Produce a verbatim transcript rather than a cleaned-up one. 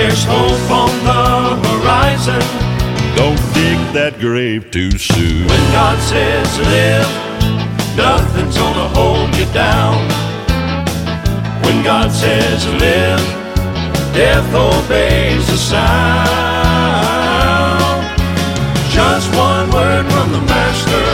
There's hope on the horizon. Don't dig that grave too soon. When God says live, nothing's gonna hold you down. When God says live, death obeys the sound. Just one word from the Master